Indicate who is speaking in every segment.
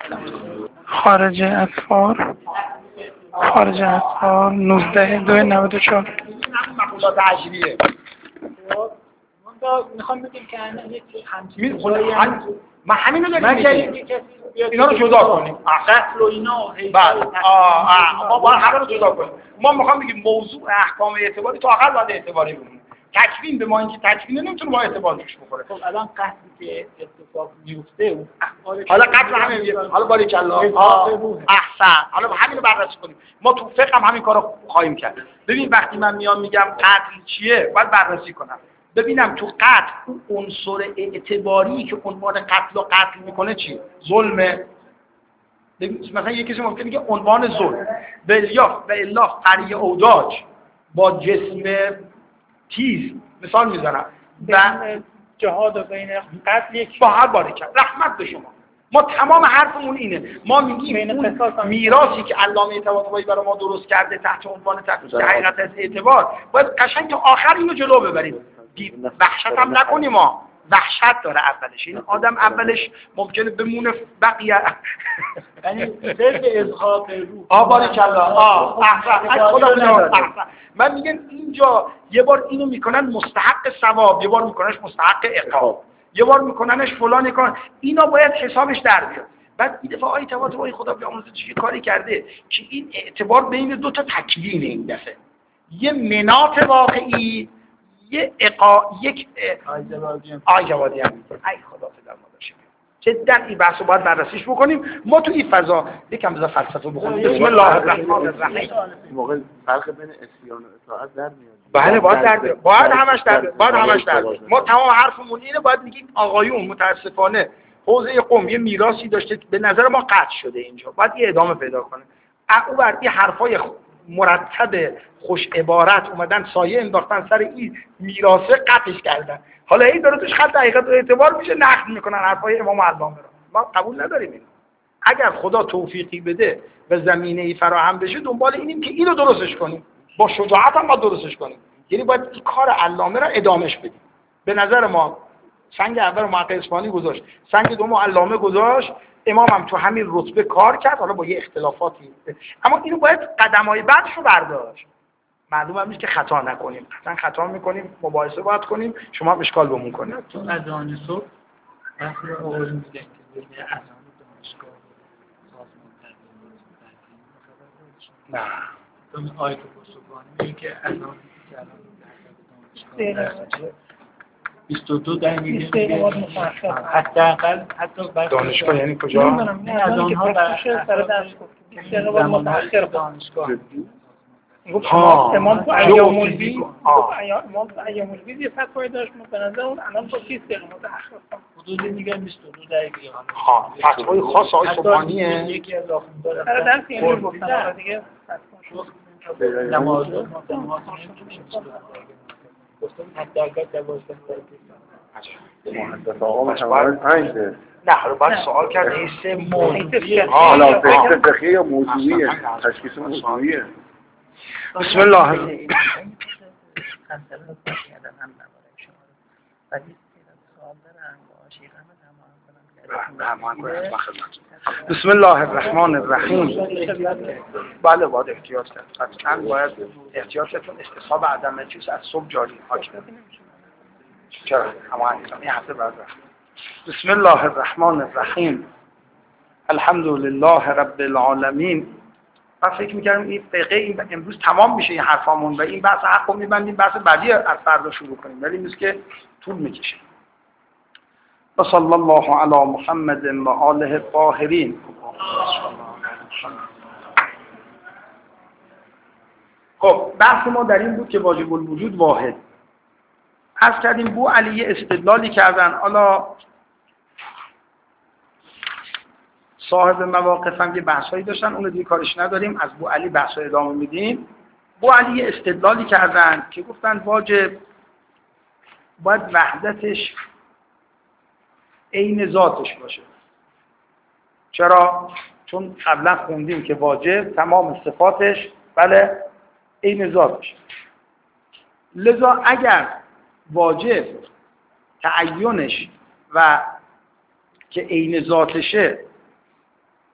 Speaker 1: خارج اطفال 19/2/94
Speaker 2: مقولات عجیبیه.
Speaker 3: میخوام بگیم که یک همچین
Speaker 2: من همینو داریم اینا رو جدا کنیم.
Speaker 3: قتل و اینا
Speaker 2: بله ما باید همه رو جدا کنیم. ما میخوام بگیم موضوع احکام اعتباری تا آخر باید اعتباری بمونه. تکوین به ما اینکه تکوین نمیتونه با اعتبار توش بخوره.
Speaker 3: خب الان قتلی که اتفاق میفته اون
Speaker 2: حالا قتل همین میگه. حالا باریکلا احسن. حالا همین رو بررسی کنیم. ما تو فقه هم همین کارو خواهیم کرد. ببین وقتی من میام میگم قتل چیه باید بررسی کنم. ببینم تو قتل اون عنصر اعتباری که عنوان قتل و قتل میکنه چی؟ ظلمه. مثلا یکی کسی ممکنه که عنوان ظلم به الا فری اوداج با جسم تیز مثال میزنم و
Speaker 1: جهاد و بین قتل یک
Speaker 2: با هر باره کرد. رحمت به شما. ما تمام حرفمون اینه. ما میگیم اون میراثی که علامه طباطبایی برای ما درست کرده تحت عنوان تفسیر حقیقت از اعتبار باید قشنگ تا آخر اینو جلو ببریم. وحشت هم نکنیم. ما وحشت داره اولش. این آدم اولش ممکنه بمونه بقیه
Speaker 3: یعنی صرف اظهار روح
Speaker 2: باریکلا من میگم اینجا یه بار اینو میکنن مستحق ثواب، یه بار میکننش مستحق عقاب، یه بار میکننش فلان کار. اینا باید حسابش در بیاد. بعد این دفعه آیه طباطبایی خدا بیامرزه چه کاری کرده که این اعتبار بین دو تا تکوین این دفعه یه مناط واقعی یک آیجوادی هم ای خدا پدر مادر شما جدا این بحث رو باید بررسیش بکنیم. ما تو این فضا یکم بذار فلسفه بخونیم. بسم الله الرحمن الرحیم.
Speaker 4: موقع فرق بین اسیان و اطاعت در میاد.
Speaker 2: بله باید در بیاد. باید همش در بیاد. ما تمام حرفمون اینه باید بگیم آقایون متاسفانه حوزه قم یه میراثی داشته به نظر ما قطع شده اینجا. باید یه ادامه پیدا کنه. او بر این حرفای مرتب خوش عبارت اومدن سایه انداختن سر این میراثه قطعش کردن. حالا این داره توش خط حقیقت و اعتبار میشه نقد میکنن حرفای امام علامه رو. ما قبول نداریم اینو. اگر خدا توفیقی بده و زمینه ای فراهم بشه دنبال اینیم که اینو درستش کنیم. با شجاعت هم باید درستش کنیم. یعنی باید این کار علامه رو ادامهش بدیم. به نظر ما سنگ اول محقق اصفهانی گذاشت، سنگ دوم علامه گذاشت، امام هم تو همین رتبه کار کرد، حالا با یه اختلافاتی. اما اینو باید قدم‌های بعدش رو برداشت. معلوم هم نیست که خطا نکنیم. مثلا خطا میکنیم، مباحثه باید کنیم، شما هم اشکال بمون کنیم.
Speaker 3: تو اذان صبح وقتی آغاز می‌کنیم که بین اذان دانشگاه سازمان تربیت نه تو آیت بوسوانی میگه که اذان دانشگاه 22 دقیقه حداقل حتی
Speaker 2: دانشگاه یعنی کجا؟
Speaker 1: نمیدونم از آنها سر درس گفت که بعد متأخر دانشگاه گفت امام تو ایام البیض امام تو ایام البیض یه فتوایی داشت به نظر اون الان با 20 دقیقه متأخر
Speaker 3: حدود میگن 22 دقیقه
Speaker 2: ها فتوای خاص آقای سبحانیه
Speaker 3: یکی از آخوندان
Speaker 1: سر درس اینجور گفتن دیگه
Speaker 3: نماز گفتم حداقل 12
Speaker 4: محدث آقا مثلا 5
Speaker 2: نه حالا باید سوال کرد این سه موضوعیه
Speaker 4: حالا فقهی یا موضوعیه تشخیص موضوعیه.
Speaker 2: بسم الله بسم الله الرحمن الرحیم. بله باید احتیاط کرد. قطعاً باید احتیاطتون استصحاب عدم چیز از صبح جاری حاکم. چرا؟ اما این هفته بعد رفت. بسم الله الرحمن الرحیم. الحمد لله رب العالمین. من فکر می‌کردم این فقه امروز تمام میشه این حرفامون و این بحث حق رو می‌بندیم بحث بعدی از فردا شروع کنیم ولی نیست که طول می‌کشه. و صلی الله علی محمد و آله الطاهرین. خب بحث ما در این بود که واجب الوجود واحد. عرض کردیم بو علی استدلالی کردن. حالا صاحب مواقف هم یه بحثایی داشتن اونو دیگه کارش نداریم از بو علی بحثا ادامه میدیم. بو علی استدلالی کردن که گفتن واجب باید وحدتش عین ذاتش باشه. چرا؟ چون قبلا خوندیم که واجب تمام صفاتش بله عین ذاتش. لذا اگر واجب تعینش و که عین ذاتشه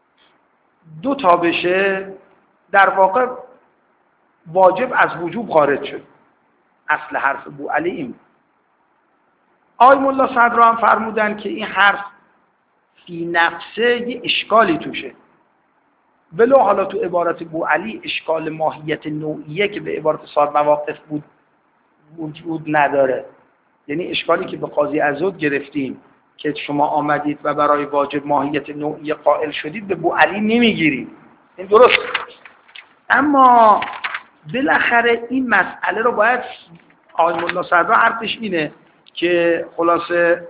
Speaker 2: دو تا بشه در واقع واجب از وجوب خارج شد. اصل حرف بوعلی این. آقای ملا صدرا هم فرمودن که این حرف فی نفسه یه اشکالی توشه، ولو حالا تو عبارت بوعلی اشکال ماهیت نوعیه که به عبارت صاحب مواقف بود وجود نداره. یعنی اشکالی که به قاضی عزوت گرفتیم که شما آمدید و برای واجب ماهیت نوعیه قائل شدید، به بوعلی نمیگیرید، این درست. اما بالاخره این مسئله رو باید آقای ملا صدرا حرفش اینه که خلاصه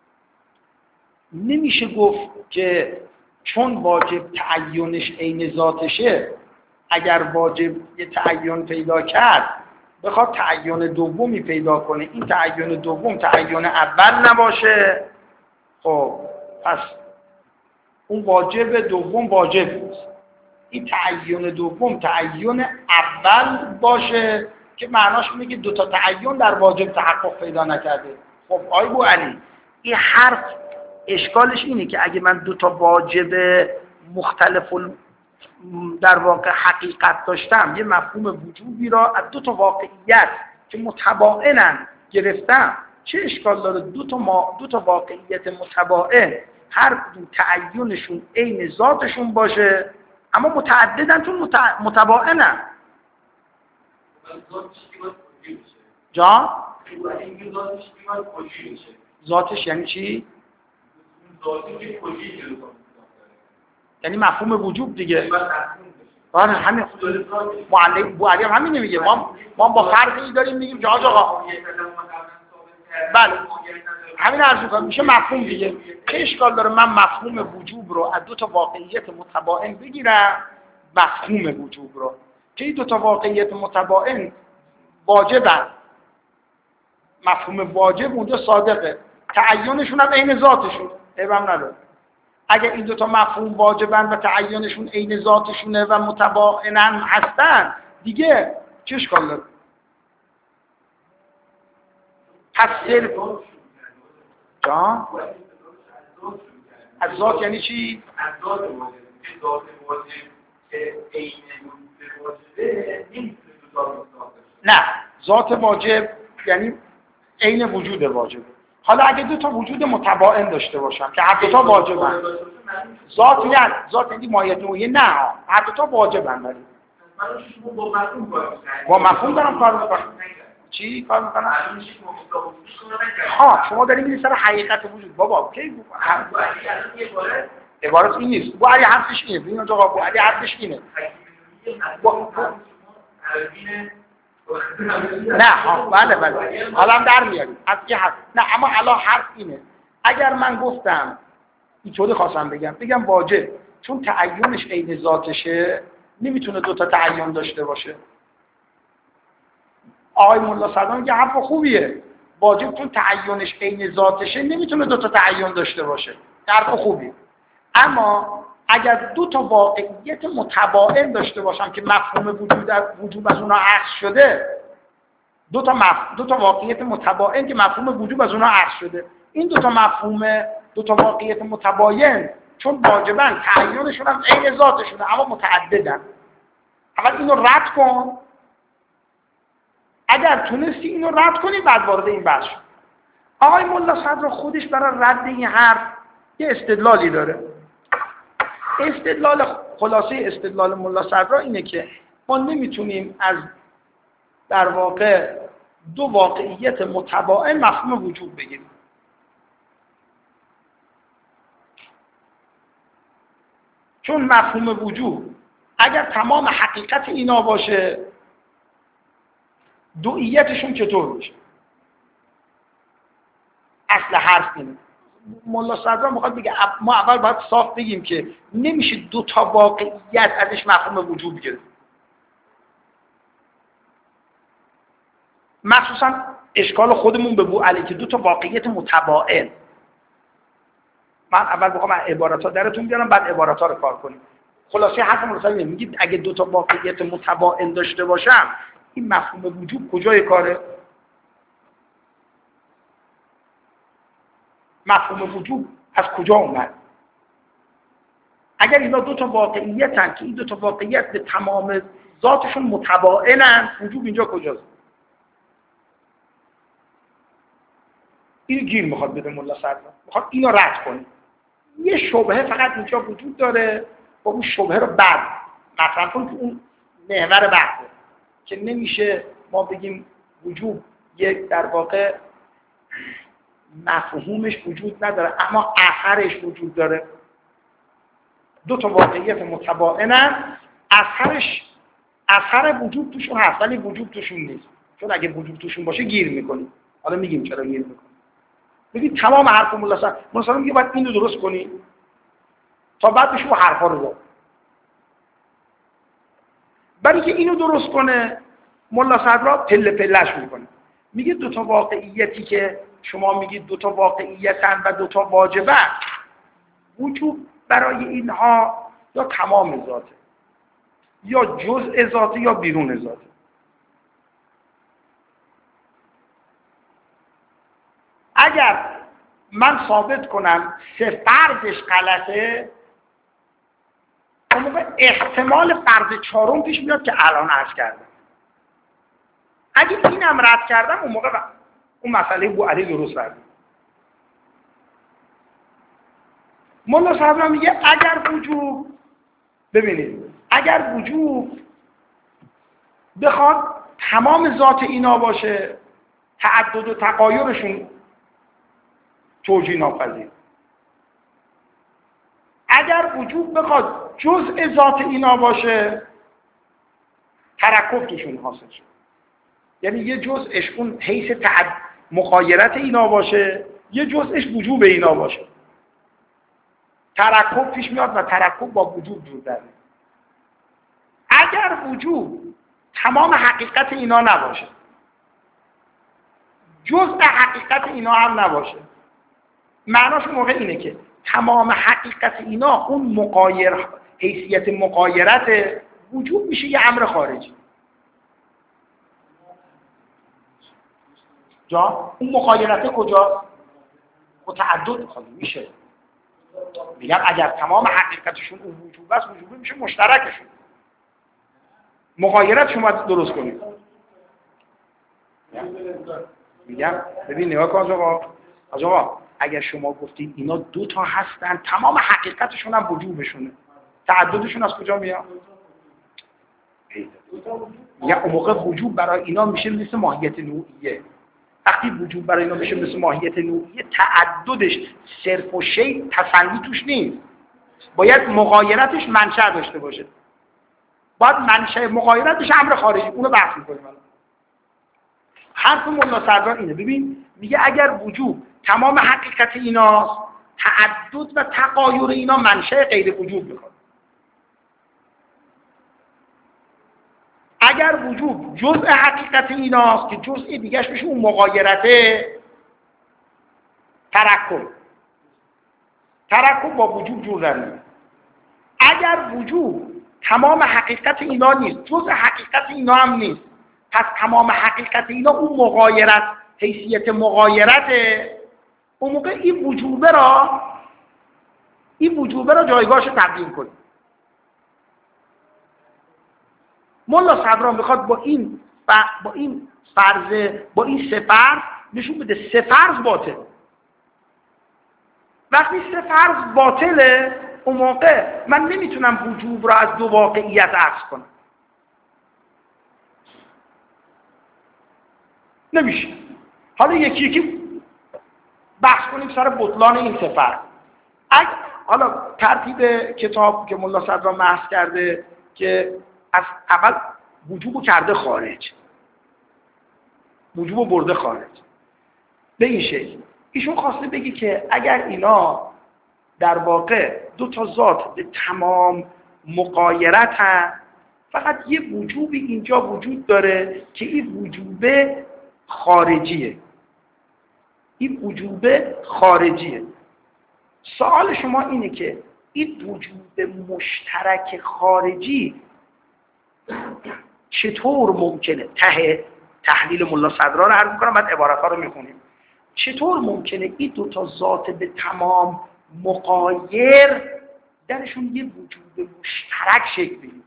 Speaker 2: نمیشه گفت که چون واجب تعینش عین ذاتشه، اگر واجب یه تعین پیدا کرد بخواد تعین دومی پیدا کنه، این تعین دوم تعین اول نباشه، خب پس اون واجب دوم واجب نیست. این تعین دوم تعین اول باشه که معناش اینه که دو تا تعین در واجب تحقق پیدا نکرده. خب آی بوعلی، این حرف اشکالش اینه که اگه من دو تا واجب مختلف در واقع حقیقت داشتم، یه مفهوم وجوبی را از دو تا واقعیت که متباینن گرفتم، چه اشکال داره دو تا واقعیت متباین هر کدوم تعینشون عین ذاتشون باشه اما متعددن چون متباینن. جان؟ ذاتش یعنی چی؟ یعنی مفهوم وجوب دیگه. آره همین معلم بوعلی هم همین نمیگه. ما با فرقی داریم میگیم که آقا بله همین عرض می‌کنم میشه مفهوم دیگه. چه اشکال داره من مفهوم وجوب رو از دو تا واقعیت متباین بگیرم، مفهوم وجوب رو که این دو تا واقعیت متباین واجبن، مفهوم واجب اونجا صادقه، تعینشون هم عین ذاتشون، عیبم نداره. اگر این دو تا مفهوم واجبن و تعینشون عین ذاتشونه و متباینن هستن دیگه چه اشکال داره؟ پس صرف جان از ذات یعنی چی؟ از ذات واجب که عین نه، ذات واجب یعنی عین وجود واجب. حالا اگه دو تا وجود متباین داشته باشم که هر دو تا واجبن، ذات یعنی ذات یعنی ماهیت نوعیه، نه هر دو تا واجبن. ولی با مفهوم دارم کار میکنم. چی کار میکنم؟ شما داریم میرید سر حقیقت وجود. بابا کی عبارت این نیست. بوعلی حرفش اینه. ببین آقا بوعلی حرفش اینه. نه بله حالا هم در میاریم از یه حرف. نه اما الان حرف اینه، اگر من گفتم اینطوری خواستم بگم واجب چون تعینش عین ذاتشه نمیتونه دو تا تعین داشته باشه. آقای ملا صدرا میگه حرف خوبیه، واجب چون تعینش عین ذاتشه نمیتونه دو تا تعین داشته باشه، حرف خوبیه. اما اگر دو تا واقعیت متباین داشته باشم که مفهوم وجوب از اونها عکس شده، دو تا واقعیت متباین که مفهوم وجوب از اونها عکس شده، این دو تا واقعیت متباین چون واجبن تعینشون هم عین ذاتشونه اما متعددن. اول اینو رد کن، اگر تونستی اینو رد کنی بعد وارد این بحث شو. آقای ملا صدرا خودش برای رد این حرف یه استدلالی داره. خلاصه استدلال ملا صدرا اینه که ما نمیتونیم از در واقع دو واقعیت متباین مفهوم وجود بگیریم. چون مفهوم وجود اگر تمام حقیقت اینا باشه دوئیتشون چطور میشه؟ اصل حرف اینه. ملا صدرا میخواد بگه ما اول باید صاف بگیم که نمیشه دو تا واقعیت ازش مفهوم وجود گرفت. مخصوصا اشکال خودمون به بوعلی که دو تا واقعیت متباین. من اول بخوام عبارات‌ها درتون بیارم بعد عبارات‌ها رو کار کنیم. خلاصه حرفم رو سعی میگید اگه دو تا واقعیت متباین داشته باشم این مفهوم وجود کجای کاره؟ مفهوم وجود از کجا اومد؟ اگر اینا دو تا واقعیتن که این دو تا واقعیت به تمام ذاتشون متباینن، وجوب اینجا کجاست؟ اینو گیر میخواد بده ملا صدرا، میخواد اینو رد کنه. یه شبهه فقط اینجا وجود داره، با اون شبهه رو بعد مطرح کن که اون محور بحثه که نمیشه ما بگیم وجوب یک در واقع مفهومش وجود نداره اما اثرش وجود داره. دو تا واقعیت متباینن، اثر وجود توشون هست ولی وجود توشون نیست، چون اگه وجود توشون باشه گیر میکنیم. حالا میگیم چرا گیر میکنیم. ببین تمام حرف مولا صدرا میگه باید اینو درست کنی تا بعد بشه حرفا رو زد. برای که اینو درست کنه مولا صدرا پله پلهش میکنه، میگه دو تا واقعیتی که شما میگید دو تا واقعیتن و دو تا واجبن، وجوب برای اینها یا تمام ذاته یا جزء ذاته یا بیرون ذاته. اگر من ثابت کنم سه فرضش غلطه، اون موقع احتمال فرض چهارم پیش میاد که الان عرض کردم. اگه اینم رد کردم اون موقع اون مسئله بوعلی درست کردم. مولا صدرا میگه اگر وجوب، ببینید اگر وجوب بخواد تمام ذات اینا باشه، تعدد و تغایرشون توجیه ناپذیر. اگر وجوب بخواد جزء ذات اینا باشه، ترکب توشون حاصل شد. یعنی یه جزءش اون حیث مغایرت اینا باشه، یه جزءش وجوب اینا باشه. ترکب پیش میاد و ترکب با وجوب جور در میاد. اگر وجوب تمام حقیقت اینا نباشه، جزء حقیقت اینا هم نباشه، معناش موقع اینه که تمام حقیقت اینا اون حیثیت مغایرت وجوب میشه یه امر خارجی. اون مغایرت کجاست؟ متعدد خالی میشه. میگم اگر تمام حقیقتشون اون وجوب است، وجوب میشه مشترکشون. مغایرت شما درست کنید. میگم ببین نگاه کن آقا اگر شما گفتید اینا دو تا هستن، تمام حقیقتشون هم وجوبشونه، تعددشون از کجا میاد؟ یا اون موقع وجوب برای اینا میشه مثل ماهیت نوعیه. وقتی وجوب برای اینا میشه مثل ماهیت نوعیه، تعددش صرف و شیء تسلی توش نیست، باید مغایرتش منشأ داشته باشه. باید منشأ مغایرتش امر خارجی، اونو بحث می‌کنیم الان. حرف مولا صدرا اینه. ببین میگه اگر وجوب تمام حقیقت ایناست، تعدد و تغایر اینا منشأ غیر وجود میخواد. اگر وجوب جزء حقیقت ایناست که جزء دیگهش میشه اون مغایرته، ترکب با وجوب جور در میاد. اگر وجوب تمام حقیقت اینا نیست، جزء حقیقت اینا هم نیست، پس تمام حقیقت اینا اون مغایرت، حیثیت مغایرته، اون موقع این وجوبه را جایگاهش تبیین کنیم. مولا صدرا میخواد با این سه فرض نشون بده سه فرض باطل. وقتی سه فرض باطله، اون موقع من نمیتونم وجوب را از دو واقعیت عکس کنم. نمیشه. حالا یکی بحث کنیم سر بطلان این سه فرض. حالا ترتیب کتاب که مولا صدرا بحث کرده که از اول وجوبو کرده خارج، وجوبو برده خارج به این شکل. ایشون خواسته بگی که اگر اینا در واقع دو تا ذات به تمام مغایرت هست، فقط یه وجوبی اینجا وجود داره که این وجوبه خارجیه. سوال شما اینه که این وجود مشترک خارجی چطور ممکنه؟ تحلیل مولا صدرا رو عرض می‌کنم، بعد عبارت‌ها رو می‌خونیم. چطور ممکنه این دو تا ذات به تمام مغایر درشون یه وجود مشترک شکل بگیره.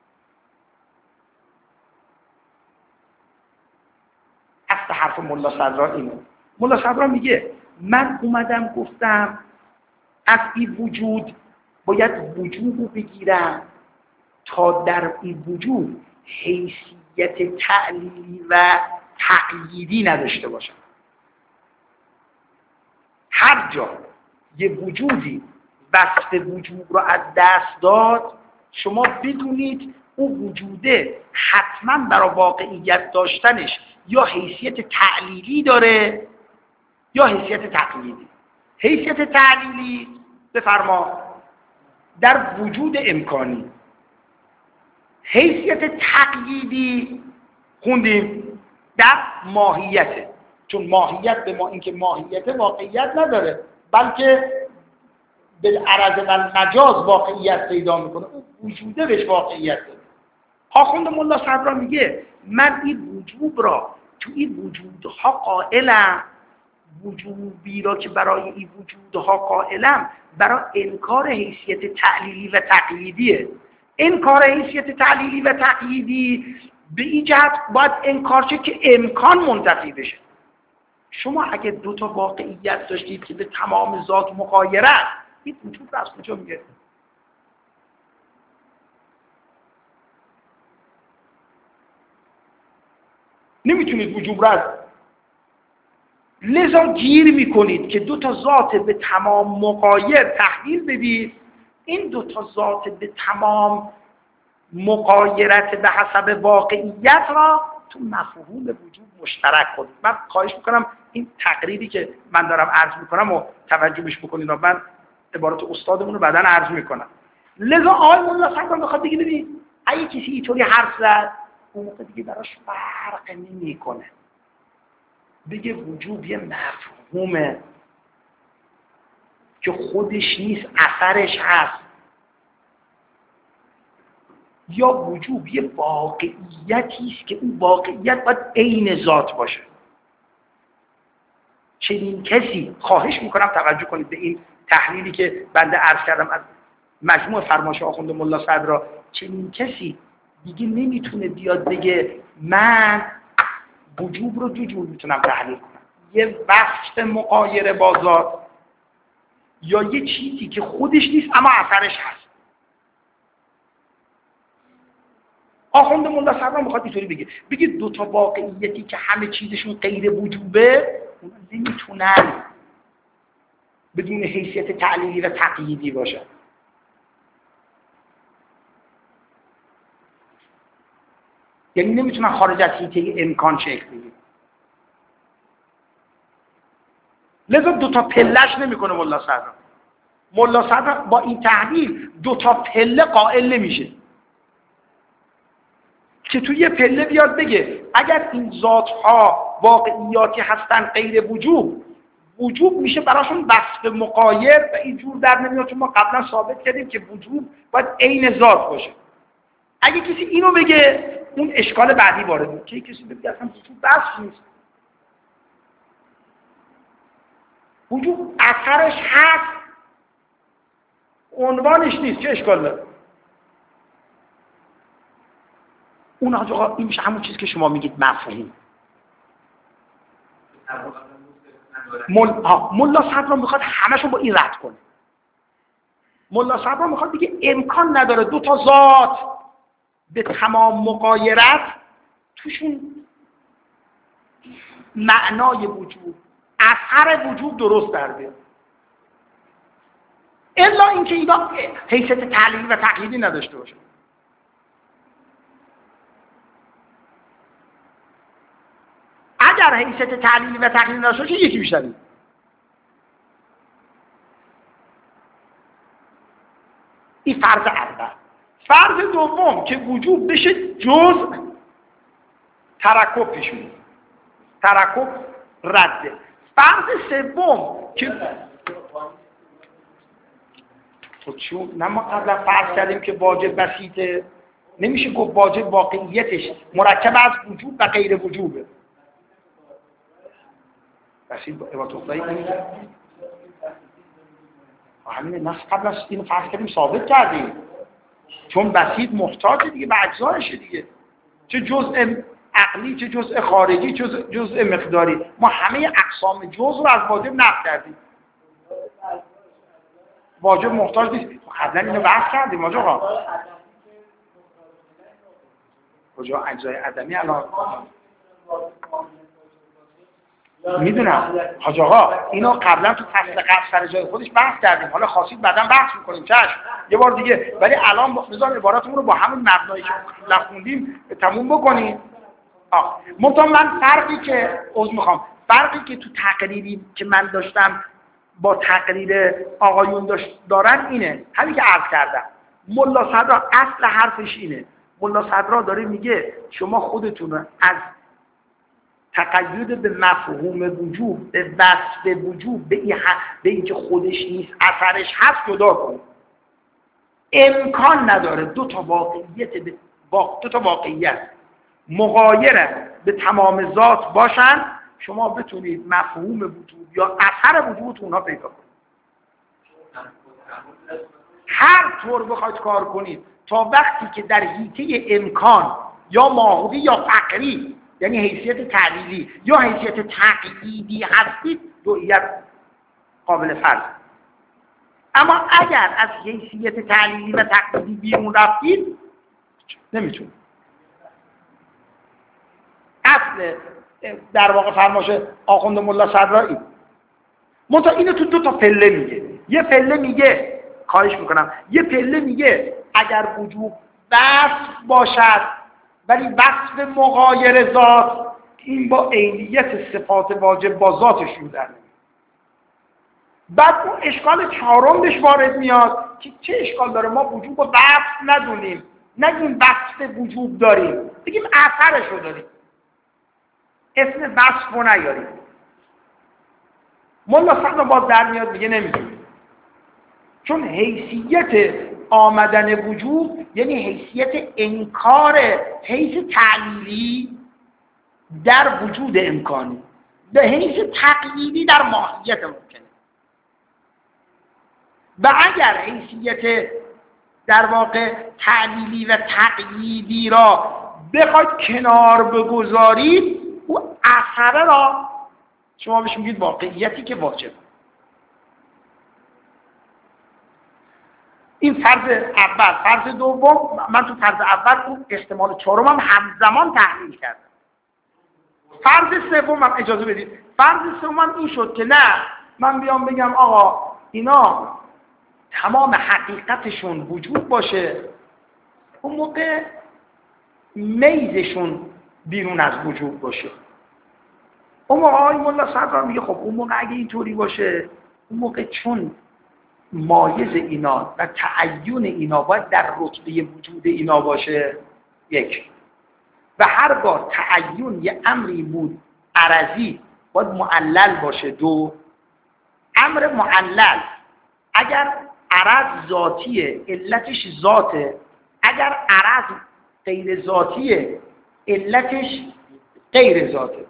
Speaker 2: اصل حرف ملا صدرا اینه. ملا صدرا میگه من اومدم گفتم از این وجود باید وجود رو بگیرم تا در این وجود حیثیت تعلیلی و تقییدی نداشته باشم. هر جا یه وجودی وصف وجود رو از دست داد، شما بدونید اون وجوده حتما برای واقعیت داشتنش یا حیثیت تعلیلی داره یا حیثیت تقییدی. حیثیت تعلیلی بفرما در وجود امکانی، حیثیت تقییدی خوندیم در ماهیته، چون ماهیت به ما اینکه ماهیت واقعیت نداره بلکه بالعرض و المجاز واقعیت پیدا میکنه، اون وجوده بهش واقعیت داره. آخوند ملا صدرا میگه من این وجود را تو این وجودها قائلم، وجودی را که برای این وجودها قائلم برای انکار حیثیت تعلیلی و تقییدیه. انکار حیثیت تعلیلی و تقییدی به این جهت باید انکار شه که امکان منتفی بشه. شما اگه دو تا واقعیت داشتید که به تمام ذات مغایره است، این وجود را از کجا میگه؟ نمیتونید وجود را از لذا گیر میکنید که دو تا ذات به تمام مغایر تحویل بدید، این دو تا ذات به تمام مغایرت به حسب واقعیت را تو مفهوم وجود مشترک کنید. من خواهش میکنم این تقریری که من دارم عرض میکنم و توجهش بکنید و من عبارت استادمون رو بعداً عرض میکنم. لذا آقای ملا صدرا بخواد دیگه ببین اگه کسی اینطوری حرف زد اون موقع دیگه براش فرق نمیکنه، دیگه وجود یه مفهومه که خودش نیست اثرش هست، یا وجود یه واقعیتی است که اون واقعیت باید عین ذات باشه. چنین کسی، خواهش میکنم توجه کنید به این تحلیلی که بنده عرض کردم از مجموع فرمایش آخوند ملا صدرا، چنین کسی دیگه نمیتونه بیاد بگه من وجود رو دو جور میتونم تحلیل کنم، یه وصف مغایر با ذات یا یه چیزی که خودش نیست اما اثرش هست. آخوند ملا صدرا میخواد اینطوری بگه دو تا واقعیتی که همه چیزشون غیر وجوبه اونا نمیتونن بدون حیثیت تعلیلی و تقییدی باشن. یعنی نمیتونن خارج از حیطه امکان شکل بگیرن. لذا دو تا پلش نمیکنه ملا صدرا. ملا صدرا با این تحلیل دو تا پله قائل نمیشه که توی یه پله بیاد بگه اگر این ذات‌ها واقعیاتی هستن غیر وجوب میشه براشون وصف مغایر و اینجور در نمیاد، چون ما قبلا ثابت کردیم که وجود باید عین ذات باشه. اگه کسی اینو بگه اون اشکال بعدی وارد میشه که کسی بگه اصلا وجود وصف نیست، وجود اثرش هست عنوانش نیست، چه اشکال داره؟ اون آقا این میشه همون چیزی که شما میگید مفهوم. ملا صدرا میخواد همشون با این رد کنه. ملا صدرا میخواد بگه امکان نداره دو تا ذات به تمام مغایرت توشون معنای وجود، اثر وجود درست در بیاد، الا اینکه اینا حیثیت تعلیلی و تقییدی نداشته باشه. اگر حیثیت تعلیلی و تقییدی نداشته باشه یکی بیشتری. این فرض اول. فرض دوم که وجود بشه جزء ترکب پیش میاد، ترکب رده. فرض سوم که خب چون نه ما قبلا فرض کردیم که واجب بسیطه، نمیشه گفت واجب واقعیتش مرکب از وجود و غیر وجوده. بسیط با عبارت اخرى نمیشه. همین نص قبل از این فرض کردیم ثابت کردیم، چون بسیط محتاج دیگه به اجزایشه دیگه، چه جزء عقلی چه جزء خارجی چه جزء مقداری. ما همه اقسام جزء رو از واجب نقل کردیم. واجب محتاج نیست. قبلا اینو بحث کردیم آقا. کجا اجزای عدمی الان میدونم حاج آقا، اینو قبلا تو فصل قبل سر جای خودش بحث کردیم، حالا خواستید بعداً بحث می‌کنیم چشم یه بار دیگه، ولی الان بذار عباراتمون رو با همون مبنایی که خوندیم تموم بکنیم. منتها من فرقی که تو تقریری که من داشتم با تقریر آقایون دارن اینه، همین که عرض کردم. ملا صدرا اصل حرفش اینه، ملا صدرا داره میگه شما خودتون رو از تقید به مفهوم وجوب، به وصف وجوب، به این که خودش نیست اثرش هست جدا کنید. امکان نداره دو تا واقعیت مغایر به تمام ذات باشن شما بتونید مفهوم وجوب یا اثر وجود اونها پیدا کنید. هر طور بخواید کار کنید تا وقتی که در حیطه امکان یا ماهوی یا فقری، یعنی حیثیت تعلیلی یا حیثیت تقییدی هستید، دوئیت قابل فرض. اما اگر از حیثیت تعلیلی و تقییدی بیرون رفتید نمیتونید. اصل در واقع فرمایش آخوند ملا صدرایی منتها اینو تو دو تا پله میگه. یه پله میگه، خواهش میکنم، یه پله میگه اگر وجوب وصف باشد ولی وصف مغایر ذات، این با عینیت صفات واجب با ذاتش رو در نمیاد. بعد اون اشکال چهارم بهش وارد میاد که چه اشکال داره ما وجوب رو وصف ندونیم، نگیم وصف وجوب داریم، بگیم اثرش رو داریم، اسم وصف رو نیاریم. ملا صدر باز در میاد میگه نمیدونیم، چون حیثیت آمدن وجوب یعنی حیثیت انکار حیث تعلیلی در وجود امکانی، به حیث تقییدی در ماهیت ممکنه. و اگر حیثیت در واقع تعلیلی و تقییدی را بخواید کنار بگذارید، او اثره را شما بهش میگید واقعیتی که واجب. این فرض اول. فرض دوم، من تو فرض اول اون احتمال چهارم هم همزمان تحلیل کردم. فرض سوم هم اجازه بدید، فرض سوم هم این شد که نه، من بیام بگم آقا اینا تمام حقیقتشون وجود باشه، اون موقع میزشون بیرون از وجود باشه. اون موقع آقای ملا صدر میگه خب اون موقع اگه اینطوری باشه، اون موقع چون مایز اینا و تعین اینا باید در رتبه وجود اینا باشه، یک، و هرگاه تعین یه امری بود عرضی باید معلل باشه، دو، امر معلل اگر عرض ذاتیه علتش ذاته، اگر عرض غیر ذاتیه علتش غیر ذاته.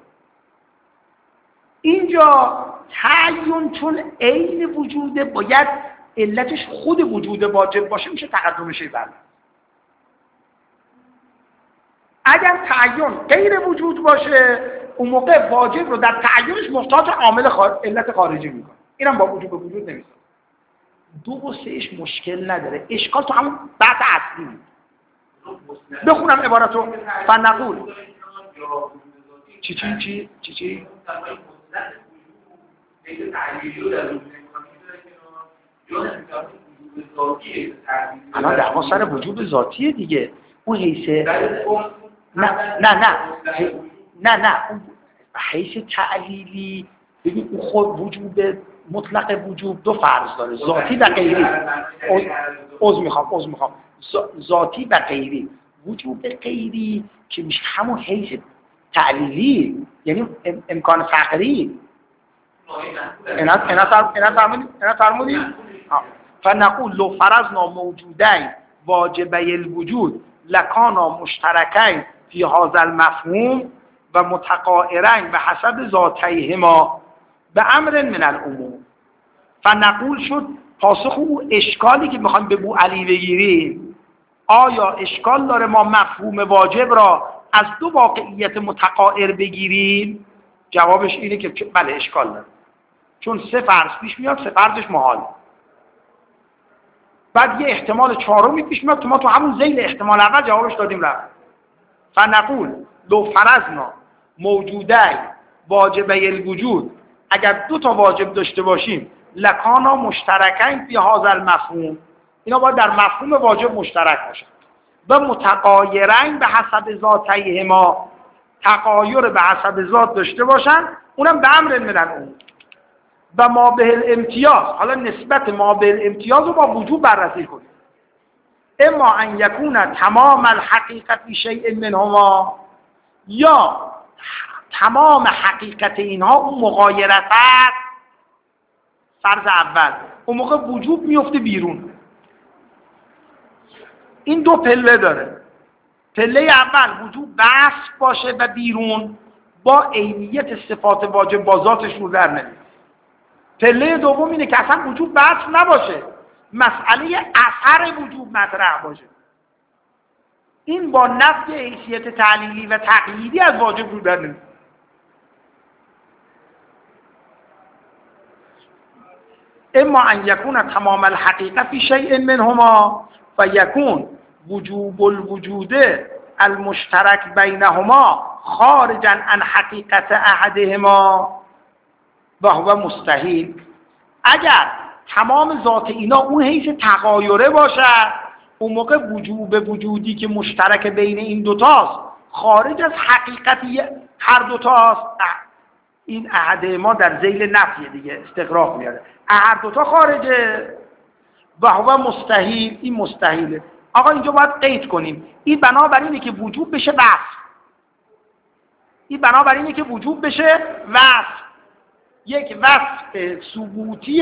Speaker 2: اینجا تعین چون عین وجوده باید علتش خود وجود واجب باشه، میشه تقدمش بله. اگر تعین غیر وجود باشه، اون موقع واجب رو در تعینش محتاج عامل علت خارجی میکنه. اینم با وجود به وجود نمیشه. دو و سهش مشکل نداره، اشکال تو همون بحث اصلی. بخونم عبارتو. فنقول چی الان دعوا سر وجود ذاتیه دیگه. اون حیث نه اون حیث تعلیلی، ببین اون خود وجود مطلق وجود دو فرض داره، ذاتی و غیری. میخوام ذاتی و غیری. وجود غیری که میشه همون حیث تعلیلی، یعنی امکان فقری. اینا فرمودیم. فنقول لو فرضنا موجودین واجبی الوجود لکانا مشترکین فی هذا المفهوم و متقائرین به حسب ذاتیهما به امر من العموم. فنقول شد پاسخ او اشکالی که میخوایم به بوعلی بگیریم، آیا اشکال داره ما مفهوم واجب را از دو واقعیت متقائر بگیریم؟ جوابش اینه که بله اشکال داره، چون سه فرض پیش میاد، سه فرضش محال. بعد یه احتمال چهارمی پیش میاد که ما تو همون ذیل احتمال اول جوابش دادیم رفت. فنقول لو فرضنا موجوده واجبه الوجود، اگر دو تا واجب داشته باشیم لکانا مشترکین فی هذا المفهوم، اینا باید در مفهوم واجب مشترک باشن. و متغایرین به حسب ذاتیهما، تغایر به حسب ذات داشته باشن، اونم به امر من اون. و ما به الامتیاز، حالا نسبت ما به الامتیاز رو با وجوب بررسی کنیم. اما ان یکون تمام الحقیقت فی شیء منهما، یا تمام حقیقت اینها اون مغایرت است. فرض اول اون موقع وجوب میفته بیرون. این دو پله داره. پله اول وجوب وصف باشه و بیرون، با عینیت صفات واجب با ذاتش رو در نمیاد. پله دوم اینه که اصلا وجوب وصف نباشه، مسئله اثر وجوب مطرح باشه. این با نفی حیثیت تعلیلی و تقییدی از واجب رو در نمیاد. اما ان یکون تمام الحقیقت فی شیء منهما و یکون وجوب الوجود المشترک بینهما خارجا عن حقیقت احدهما و هو مستحیل. اگر تمام ذات اینا اون حیث تغایره باشد، اون موقع وجوب وجودی که مشترک بین این دوتاست خارج از حقیقت هر دوتاست. این احدهما در ذیل نفی دیگه استغراق میاره، هر دوتا خارجه. و هو مستحیل، این مستحیله. آقا اینجا باید قید کنیم، این بنابراینه که وجوب بشه وصف، این بنابراینه که وجوب بشه وصف، یک وصف ثبوتی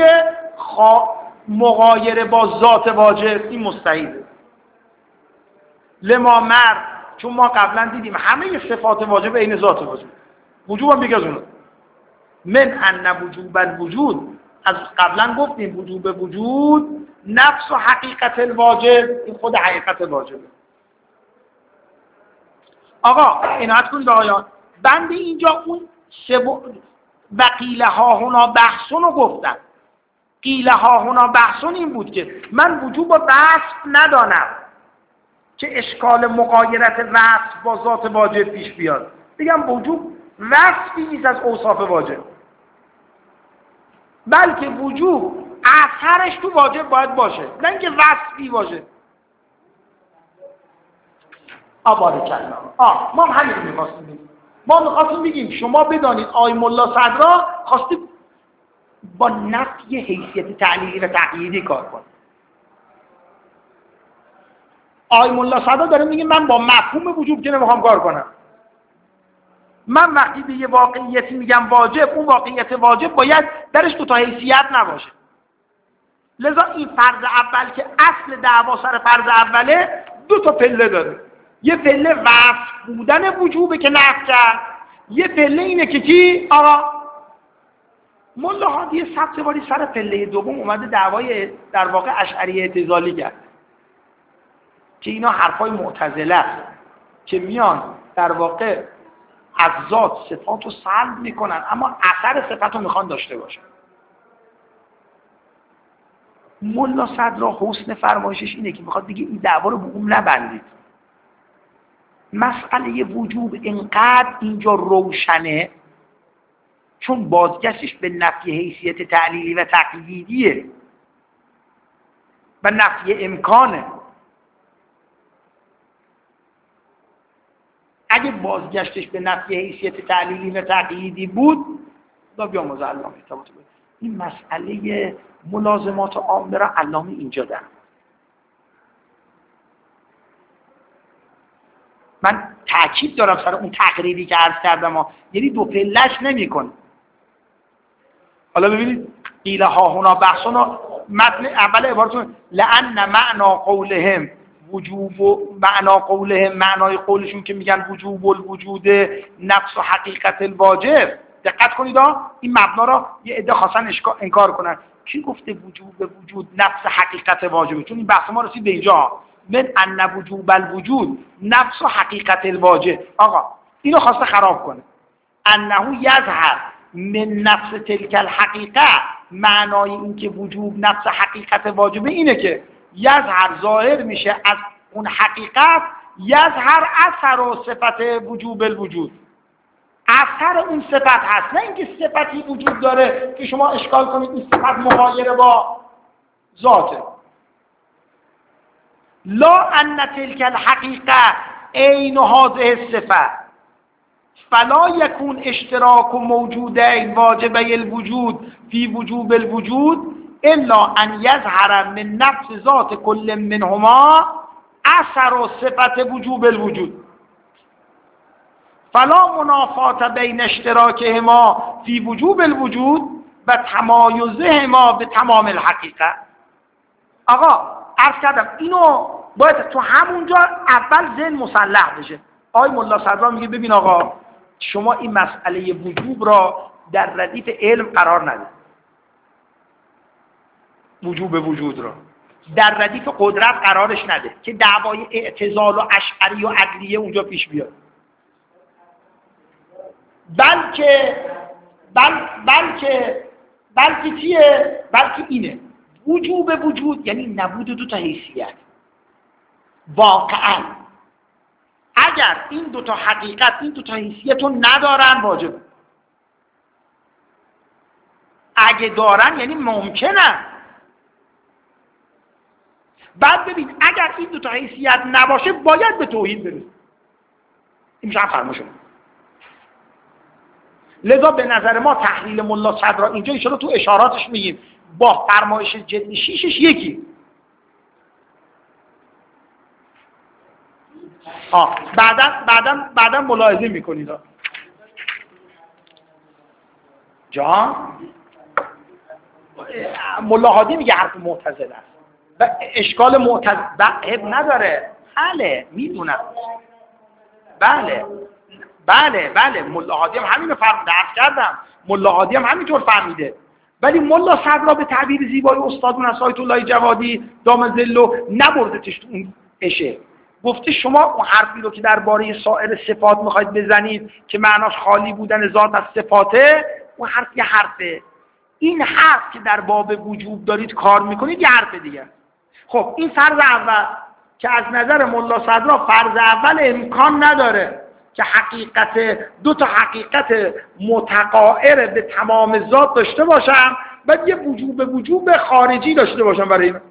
Speaker 2: مغایر با ذات واجب، این مستحیله. لما مر، چون ما قبلا دیدیم همه صفات واجب عین ذات واجب، وجوب هم دیگه از اونه. من ان وجوب الوجود، از قبلا گفتیم وجوب وجود نفس و حقیقت الواجب، این خود حقیقت واجبه. آقا عنایت کنید آقایان، بند اینجا اون وقیله ها هنا بحثون رو گفتن. قیله ها هنا بحثون این بود که من وجوب و وصف ندانم که اشکال مغایرت وصف با ذات واجب پیش بیاد، بگم وجوب وصفی نیست از اوصاف واجب، بلکه وجوب اثرش تو واجب باید باشه، نه اینکه وصفی باشه. بارکالله. ما همین می‌خواستیم بگیم. ما می‌خواستیم بگیم شما بدانید آقای ملا صدرا خواسته با نفی حیثیت تعلیلی و تقییدی کار کنه. آقای ملا صدرا داره میگه من با مفهوم وجوب که نمیخوام کار کنم. من وقتی به یه واقعیتی میگم واجب، اون واقعیت واجب باید درش دو تا حیثیت نباشه. لذا این فرض اول که اصل دعوا سر فرض اوله دو تا پله داره. یه پله وصف بودن وجوبه که نفی کرد، یه پله اینه که چی؟ آقا ملا هادی سبزواری سر پله دوم اومده دعوای در واقع اشعری اعتزالی کرد که اینا حرفای معتزله است که میان در واقع از ذات صفات رو سلب میکنن اما اثر صفات رو میخوان داشته باشن. ملا صدرا حسن فرمایشش اینه که میخواد بگه این دعوا رو به اون نبندید. مسئله وجوب اینقدر اینجا روشنه چون بازگشتش به نفی حیثیت تعلیلی و تقییدیه و نفی امکانه. اگه بازگشتش به نفی حیثیت تعلیلی و تقییدی بود دا بیا مزعلام ارتباط بود. این مسئله ملازمات عامه را علامه اینجا دارم. من تأکید دارم سر اون تقریری که عرض کردم، یعنی دو پلش نمی کن. حالا ببینید قیله ها هنا بحثنا، متن اول عبارتون لأن معنا قولهم وجوب و معنا قولهم، معنای قولشون که میگن وجوب الوجود نفس و حقیقت الواجب، دقت کنید این مبنا را یه عده خواستن انکار کنن. کی گفته وجود نفس حقیقت واجبه؟ چون این بحث ما رسید به اینجا من ان وجوب الوجود نفس و حقیقت الواجب. آقا اینو خواسته خراب کنه. انه یظهر من نفس تلک الحقیقه، معنای این که وجوب نفس حقیقت واجبه اینه که یظهر ظاهر میشه از اون حقیقت، یظهر اثر و صفت وجوب الوجود، اثر اون صفت هست، نه اینکه صفتی وجود داره که شما اشکال کنید این صفت مغایر با ذاته. لا ان تلک الحقیقه عین هذه الصفه فلا یکون اشتراک موجودین واجبی الوجود فی وجوب الوجود الا ان یظهر من نفس ذات کل منهما اثر و صفت وجوب الوجود فلا منافات بین اشتراکهما فی وجوب الوجود و تمایزهما به تمام الحقیقه. آقا عرض کردم اینو باید تو همونجا اول ذهن مسلح بشه. آقای ملا صدرا میگه ببین آقا شما این مسئله وجوب را در ردیف علم قرار ندید، وجوب وجود را در ردیف قدرت قرارش نده که دعوای اعتزال و اشعری و عدلیه اونجا پیش بیاد، بلکه چیه؟ بلکه اینه وجوب وجود یعنی نبود دو تا حیثیت. واقعا اگر این دو تا حقیقت این دو تا حیثیت رو ندارن واجب، اگه دارن یعنی ممکنه. بعد ببین اگر این دو تا حیثیت نباشه باید به توحید برسیم. این میشه فرمایش شما. لذا به نظر ما تحلیل ملا صدرا اینجا ان شاءالله تو اشاراتش میگیم با فرمایش جدی شیشش یکی. بعدا ملاحظه میکنید. جان ملا هادی میگه حرف معتزله است و اشکال معتزله نداره. بله میدونم، بله ملا هادی هم همین رو فهمیده، عرض کردم ملا هادی هم همینطور فهمیده. ولی ملا صدرا به تعبیر زیبای استادمون آیت الله جوادی دام ظله نبردتش تو اون اشه. گفته شما اون حرفی رو که درباره سایر صفات میخواید بزنید که معناش خالی بودن ذات از صفاته، اون حرف یه حرفه. این حرف که در باب وجوب دارید کار میکنید یه حرف دیگه. خب این فرض اول که از نظر ملا صدرا فرض اول امکان نداره که حقیقت دو تا حقیقت متقاعر به تمام ذات داشته باشم بعد یه وجوب خارجی داشته باشم برای این.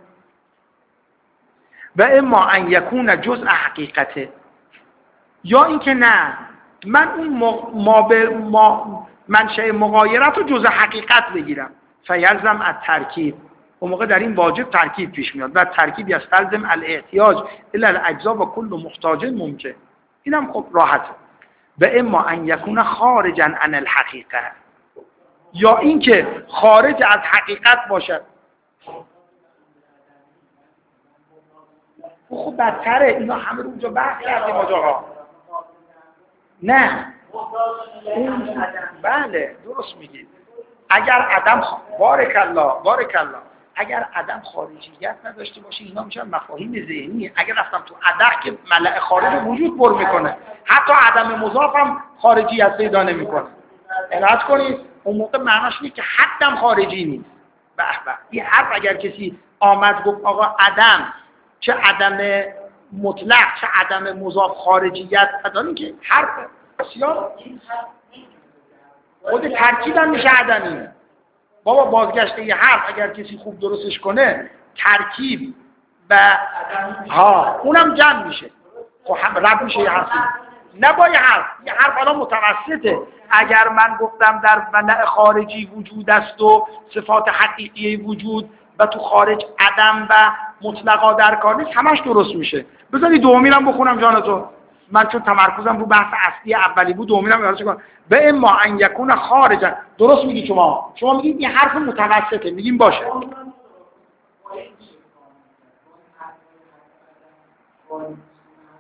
Speaker 2: و اما ان یکون جزء حقیقته، یا اینکه نه من اون منشأ مغایرت رو جزء حقیقت بگیرم فیلزم از ترکیب. اون موقع در این واجب ترکیب پیش میاد و ترکیب یستلزم الاحتیاج الی الاجزاء و کل محتاج ممکن. اینم خب راحته. و اما ان یکون خارجا عن الحقیقه، یا اینکه خارج از حقیقت باشد. خب بدتره، اینا همه رو اونجا بحث کردیم آقا. نه بله درست میگید. اگر عدم بارک الله اگر عدم خارجیت نداشته باشه اینا میشن مفاهیم ذهنی. اگر رفتم تو عدم که ملأ خارج وجود پر میکنه، حتی عدم مضاف هم خارجیت پیدا نمیکنه. عنایت کنید اون موقع معناش اینه که حدم خارجی نیست. به به این حرف اگر کسی آمد گفت آقا عدم چه عدم مطلق چه عدم مضاف خارجیت بدانید که حرف بسیار خود ترکیب هم میشه عدمی. بابا بازگشته یه حرف اگر کسی خوب درستش کنه ترکیب و اونم جمع میشه. خب هم رب میشه یه حرفی، نه با یه حرف الان متوسطه. اگر من گفتم در منع خارجی وجود است و صفات حقیقی وجود و تو خارج عدم و مطلقا در کار نیست همش درست میشه. بذاری دومینم بخونم جانتو، من چون تمرکزم رو بحث اصلی اولی بود دومینم یادش کنم. به اما ان یکون خارجا، درست میگی شما میگید این حرف متوسطه، میگیم باشه.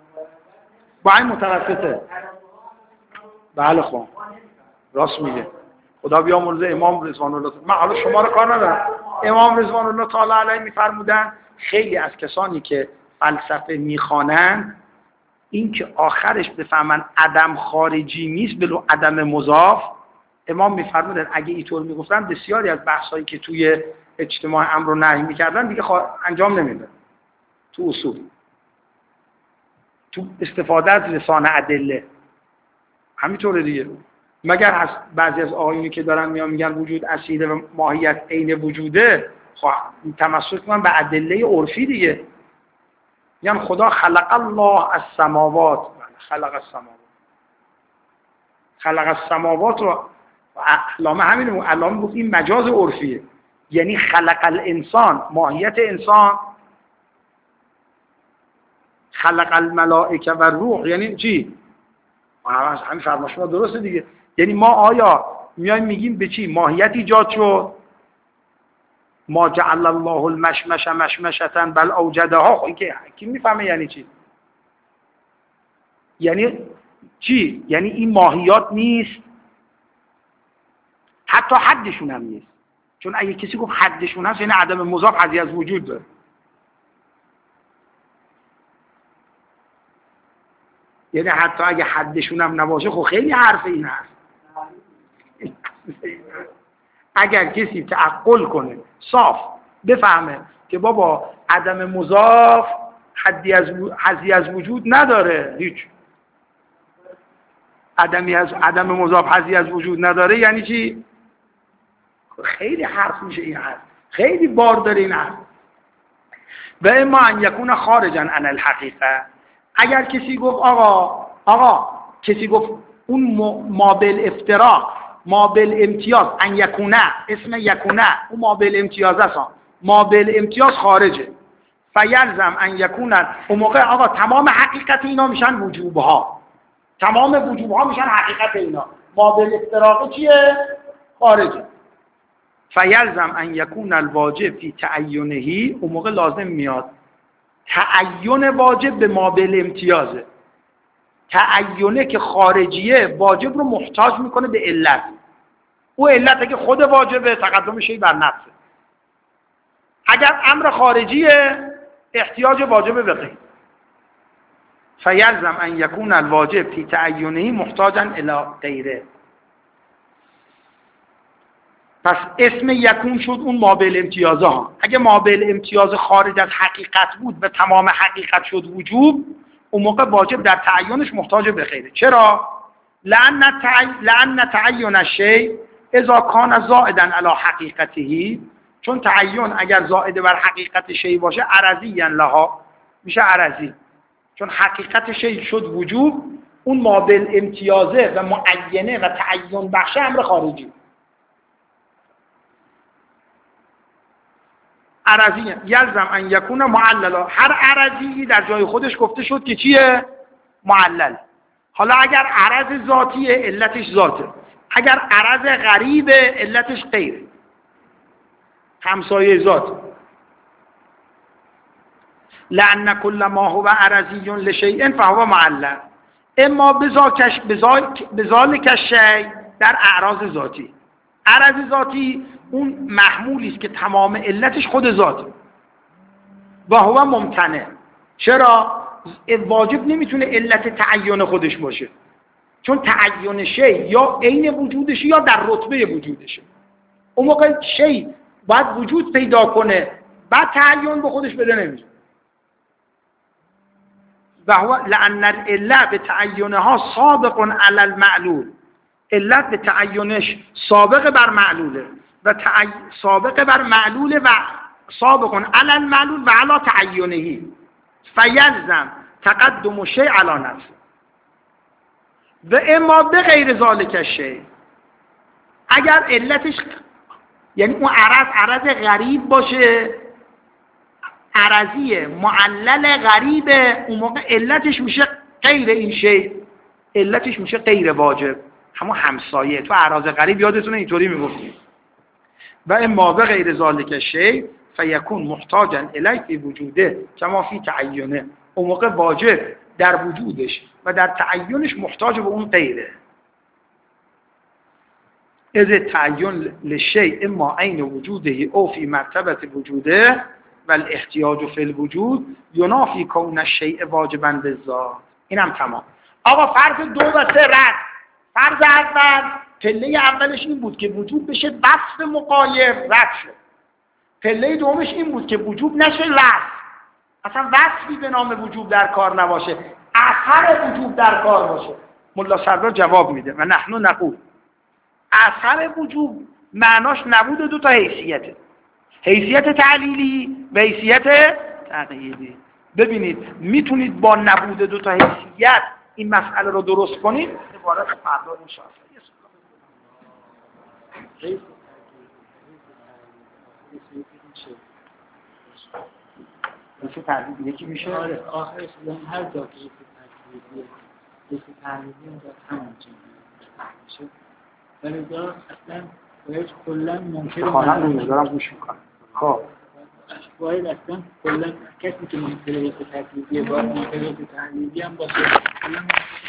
Speaker 2: با این متوسطه. بله خب راست میگه. خدا بیامرزه امام رضوان الله، من حالا شما رو کار ندارم، امام رضوان الله تعالی علیه میفرمودن خیلی از کسانی که فلسفه میخوانند این که آخرش بفهمن عدم خارجی نیست بلو عدم مضاف، امام میفرمودن اگه اینطور میگفتن بسیاری از بحثایی که توی اجتماع امر و نهی میکردن دیگه انجام نمیدن، تو اصول، تو استفاده از لسان ادله همینطوره دیگه. مگر از بعضی از آیینی که دارن میگن وجود اصیله و ماهیت عین وجوده، خب تمسک کنن به ادله عرفی دیگه. یعنی خدا خلق الله السماوات، خلق السماوات رو علامه علامه گفت این مجاز عرفیه، یعنی خلق الانسان ماهیت انسان، خلق الملائکه و روح یعنی چی؟ همین فرما شما درسته دیگه. یعنی ما آیا میایم میگیم به چی ماهیت ایجاد شد؟ ما جعل الله المشمش مشمشة بل اوجدها. خب این که کی میفهمه یعنی چی؟ یعنی چی؟ یعنی این ماهیات نیست، حتی حدشون هم نیست. چون اگه کسی گفت حدشون هست یعنی عدم مضاف حدی از وجود داره. یعنی حتی اگه حدشون هم نباشه خب خیلی حرف این هست. اگر کسی تعقل کنه صاف بفهمه که بابا عدم مضاف حدی از وجود نداره، هیچ عدم مضاف حدی از وجود نداره یعنی چی؟ خیلی حرف میشه این حرف، خیلی بار داره این حرف. و اما ان یکون خارجا عن الحقیقه، اگر کسی گفت آقا کسی گفت اون مابل افتراق مابل امتیاز ان یکونه، اسم یکونه اون مابل امتیاز است، مابل امتیاز خارجه، فیلزم ان یکونه، اون موقع آقا تمام حقیقت اینا میشن وجوبها، تمام وجوبها میشن حقیقت اینا، مابل افتراق چیه؟ خارجه. فیلزم ان یکون الواجب فی تعینه، اون موقع لازم میاد تعین واجب به مابل امتیازه، تعینه که خارجیه واجب رو محتاج میکنه به علت، او علت که خود واجبه تقدم شی بر نفسه، اگر امر خارجیه احتیاج واجب به غیر. فیلزم ان یکون الواجب فی تعینه محتاجا الی غیره. پس اسم یکون شد اون مابل امتیازه ها. اگه مابل امتیاز خارج از حقیقت بود و تمام حقیقت شد وجوب، اون موقع واجب در تعینش محتاج به غیره. چرا؟ لأن تعین الشیء اذا کان زائدا علی حقیقته، چون تعین اگر زائد بر حقیقت شیء باشه عرضی لها، میشه عرضی، چون حقیقت شیء شد وجوب، اون مابل امتیازه و معینه و تعین بخش امر خارجی عرضی. یلزم ان یکون معللا، هر عرضی در جای خودش گفته شد که چیه؟ معلل. حالا اگر عرض ذاتیه علتش ذاته، اگر عرض غریبه علتش غیره، همسایه ذات. لأن کل ما هو عرضی لشیء فهو معلل، اما بذالک الشیء در اعراض ذاتی. عرض ذاتی اون محمولی است که تمام علتش خود ذاته و هو ممتنع. چرا؟ واجب نمیتونه علت تعین خودش باشه، چون تعین شی یا عین وجودشه یا در رتبه وجودشه. اون موقع شی باید وجود پیدا کنه بعد تعین به خودش بده نمیشه. و هو لأن العلة به تعینها سابق علی المعلول، علت به تعینش سابق بر معلوله و سابق بر معلوله و سابق علی المعلول و علی تعینه، فیلزم تقدم شیء علی نفسه. و اما به غیر ذالک الشیء، اگر علتش یعنی اون عرض غریب باشه، عرضیه معلل غریبه، اون موقع علتش میشه غیر این شیء، علتش میشه غیر واجب، همون همسایه. تو اعراض غریب یادتونه اینطوری میگفتیم. و اما به غیر ذالک الشیء فیکون محتاجا الیه فی وجوده کما فی تعینه، اون موقع واجب در وجودش و در تعینش محتاج به اون غیره. از تعین لشیء ما عین وجوده او فی مرتبه وجوده و الاحتیاج فی الوجود ینافی کون الشیء واجبا بالذات. اینم تمام. آقا فرض 2 و 3 رد. فرض اول پله اولش این بود که وجود بشه وصف مغایر، رد شد. پله دومش این بود که وجود نشه وصف، اصلا وصفی به نام وجود در کار نباشه، اثر وجود در کار باشه. ملا سردار جواب میده و نحن نقول اثر وجود معناش نبود 2 تا حیثیته، حیثیت تعلیلی و حیثیت تقییدی. ببینید میتونید با نبود 2 تا حیثیت این مسئله رو درست کنید. عبارت فردا ان شاء الله مثل تعلیل یکی میشه.
Speaker 3: آره آخرش هر جا که یکی تعلیلی همون چیزی میشه. ولی اصلا باید کلا ممکنه
Speaker 2: خواهرم نمیدارم گوش میکنم. خب
Speaker 3: باید اصلا کلا کسی که منکر تکلیفیه باید منکر تحلیلی هم باشه.